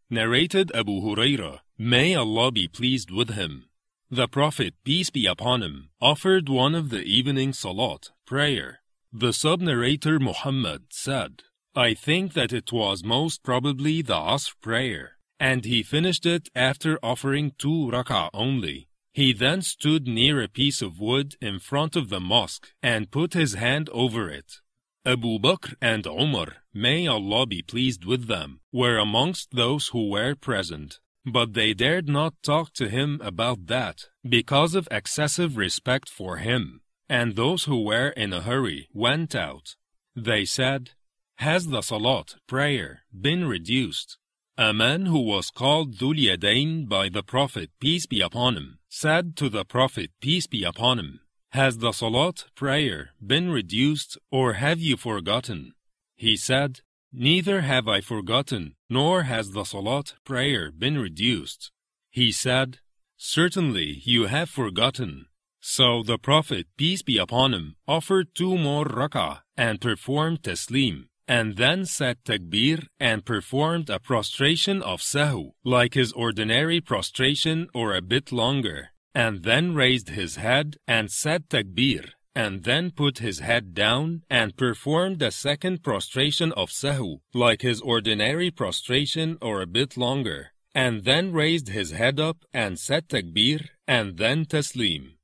Narrated Abu Huraira, may Allah be pleased with him. The Prophet, peace be upon him, offered one of the evening salat, prayer. The sub-narrator Muhammad said, I think that it was most probably the Asr prayer, and he finished it after offering 2 rak'ah only. He then stood near a piece of wood in front of the mosque and put his hand over it. Abu Bakr and Umar, may Allah be pleased with them, were amongst those who were present, but they dared not talk to him about that because of excessive respect for him, and those who were in a hurry went out. They said, has the salat, prayer, been reduced? A man who was called Dhul Yadayn by the Prophet, peace be upon him, said to the Prophet, peace be upon him, has the salat, prayer, been reduced, or have you forgotten? He said, neither have I forgotten, nor has the salat, prayer, been reduced. He said, certainly you have forgotten. So the Prophet, peace be upon him, offered 2 more rak'ah and performed taslim, and then said takbir and performed a prostration of sahu, like his ordinary prostration or a bit longer, and then raised his head and said takbir, and then put his head down and performed a second prostration of sahu, like his ordinary prostration or a bit longer, and then raised his head up and said takbir, and then taslim.